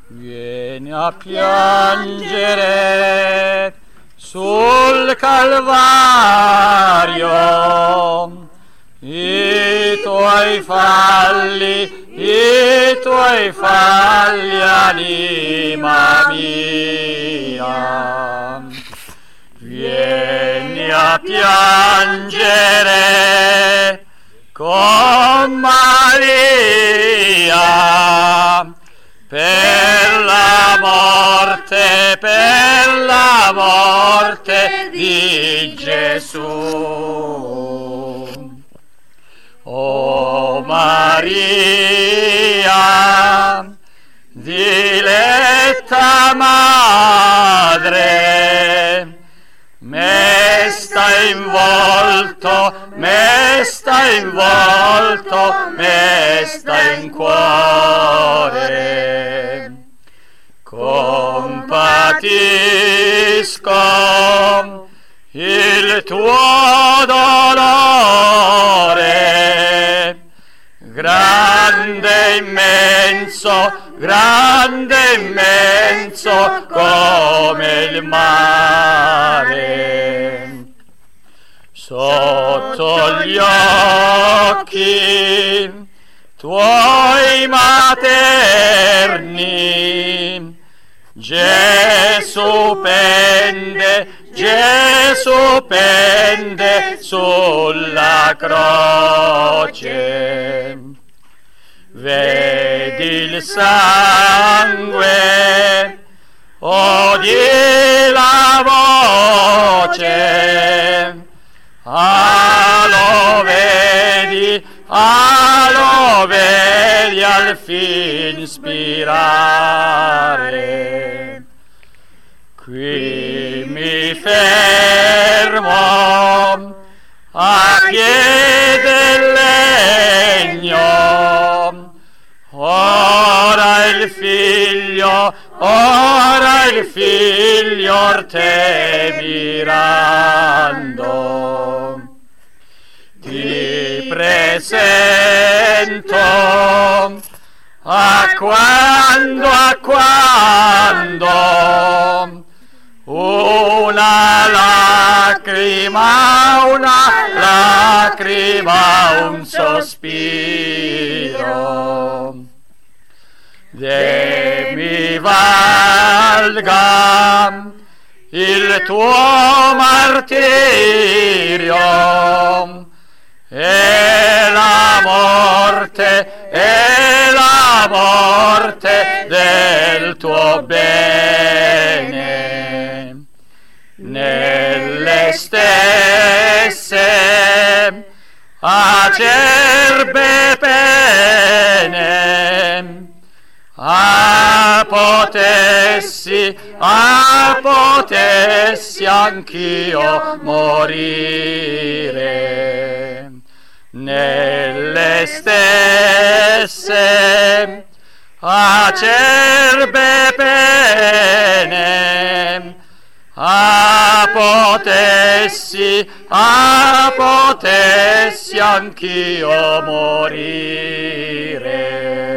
Vieni a piangere sul Calvario i tuoi falli, anima mia. Vieni a piangere con Maria per la morte di Gesù. O Maria, diletta madre, me sta in cuore. Compatisco il tuo dolore, grande immenso come il mare. Sotto gli occhi tuoi materni Gesù pende sulla croce. Vedi il sangue, odi la voce, lo vedi al fin spirare. Qui mi fermo a piede il legno, ora il figlio te mirando. Ti presento a quando una lacrima, un sospiro, de mi valga il tuo martirio e la morte del tuo bene. Nelle stesse acerbe pene potessi anch'io morire. Nelle stesse acerbe pene potessi anch'io morire.